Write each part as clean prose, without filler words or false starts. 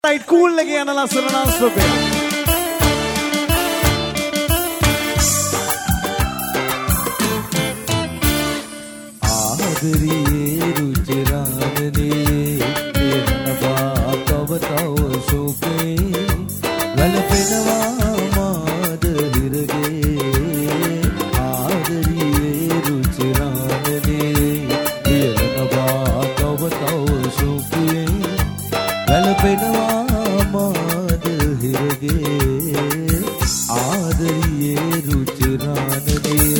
Right, cool lagi ana langsung langsung ya. Adriye ruchirane enava tavatav soke galpenawa maad hirage Adriye ruchirane enava tavatav soke galpenawa maad hirage Adriye ruchirane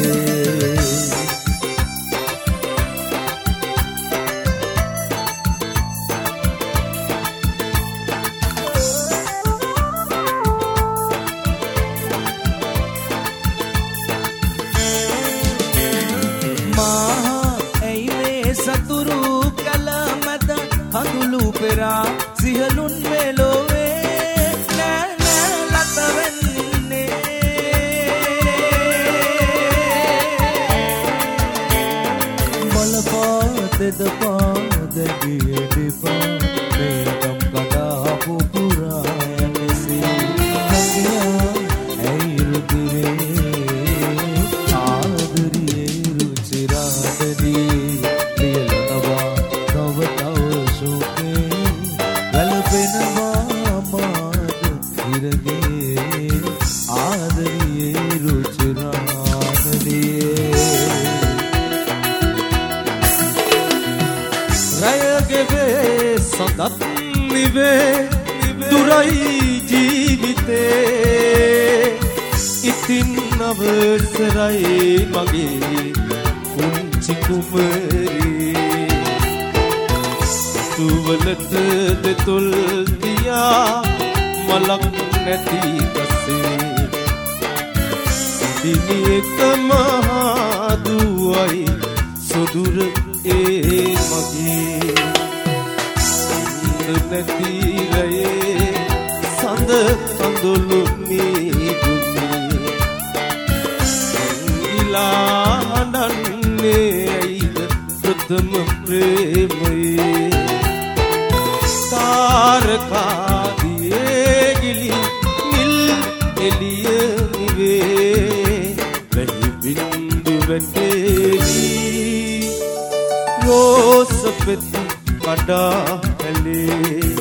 සිහලුන් මෙලොවේ නෑ ලත වෙන්නේ බලපාතෙද පාදගිය දෙපා මේකම් කඩාපු පුරායනසේ හදියා ඇයිරුදුවේ ආදරියේ රුචිරාදදී ලියලනවා තව තව සුකේ galpenawa maad hirage Adriye ruchirane රයගේ වේ සඳත් නිවේ දුරයි ජීවිතේ ඉතින් අවසරයි මගේ පුංචි කුමරී තුවලට දෙතොල් තියා මලක් නැති කසේ සිටිනි එක මහා දුවයි සොදුර ඒ මගේ නැති රයේ සඳ කඳුළු මීදුනේ ඉලා හඬන්නේ ඇයිද ප්‍රථම ප්‍රේමයේ තාරකාදියේ ගිලි නිල් එළිය නිවේ වැහි බින්දු වැටේලි රෝස පෙති කඩා හැලේ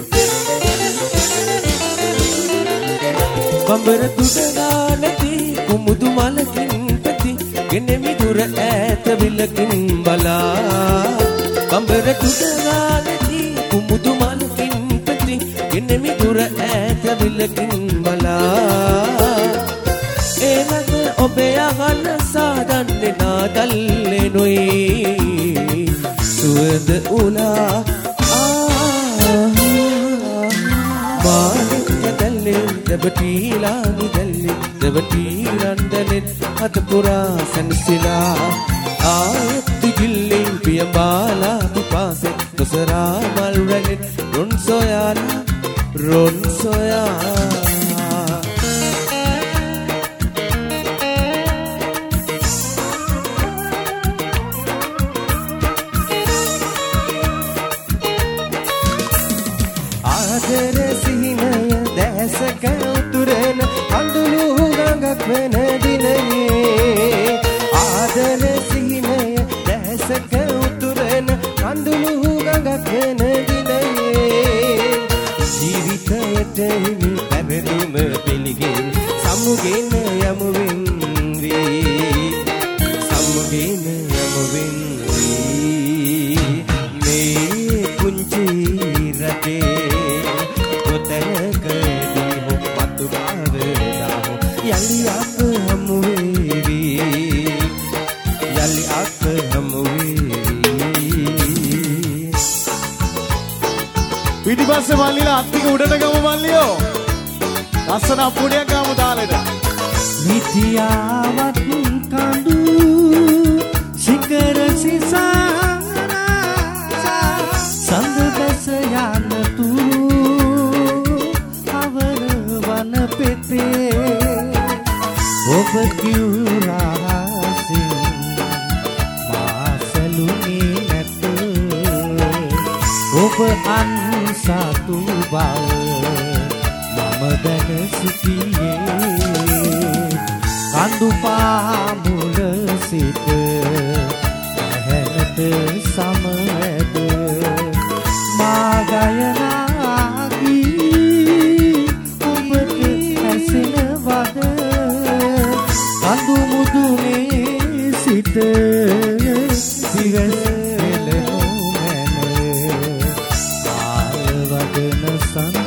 බඹර දුඩනා නැති කුමුදු මලකින් පැති ගෙනෙමි දුර ඈත විලකින් බලා බඹර දුඩනා නැති කුමුදු මලකින් පැති ගෙනෙමි දුර ඈත විලකින් බලා එනද ඔබේ අහන සාදන්නේ නාදල්ලේ නොයි සුවඳ උලා මානෙකදල්ලේ දෙබටීලා නිදල්ලේ දෙබටීරන්දලෙන් අත පුරා සනසිලා ආයත් ගිල්ලේ පියඹාලා පිපාසෙන් දොසරා මල් රැළෙන් රොන් සොයාලා රොන් සොයා දැසක උතුරන කඳුළු ගඟක් වෙන දිනයේ ආදර සිහිනය දැසක උතුරන කඳුළු ගඟක් වෙන දිනයේ ජීවිතයට හිමි පැවරුම පිළිගෙන සමුගෙන යමු වෙන්වී සමුගෙන යමු වෙන්වී මේ පුංචි රටේ යලි අප හමු වේවි යලි අප හමු වේවි පිටිපස්සේ මල්ලිලා අත්තික උඩට ගමු මල්ලියෝ ලස්සන අපුඩියක් ගමු දාලෙට විද්‍යාවත් කඳු ශිඛර සිසානා සඳබැස යන තුරු අවර වන පෙතේ ඔබ කිව්රාසින් මාසලුනේ නැත ඔබ අන්සතු බව සිටියේ කඳු පාමුල සිට ඇහැට සමවැද මා ගයනාගී ඔබට ඇසෙනවද කඳු මුදුනේ සිට දිවස් එළෙමු මැන ආලවදන සඳ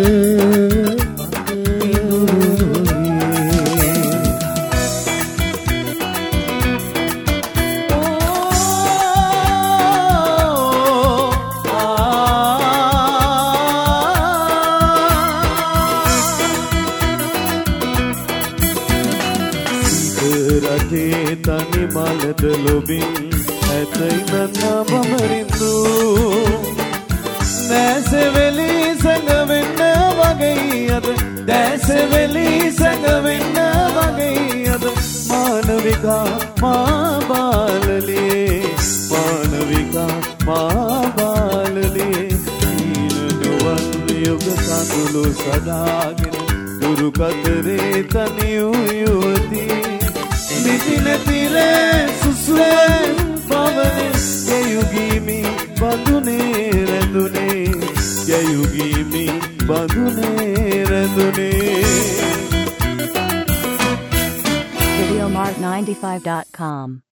තනි මලද ලොබින් ඇතයි නන්න බමරින්දු දැසෙවෙලි සැඟවෙන්න වගේ අද දැසෙවෙලි සැඟවෙන්න වගේ අද මානවිකා මා බාලලේ මානවිකා මා බාලලේ ඊනනුවන් යුග කඳුළු සදාගෙන දුරු කතරේ තනි යුවතී නිතින තිරේ සුසුවේ පවනේ යයුගීමි බඳුනේ රැඳුනේ යයුගීමි බඳුනේ රැඳුනේ Videomart95.com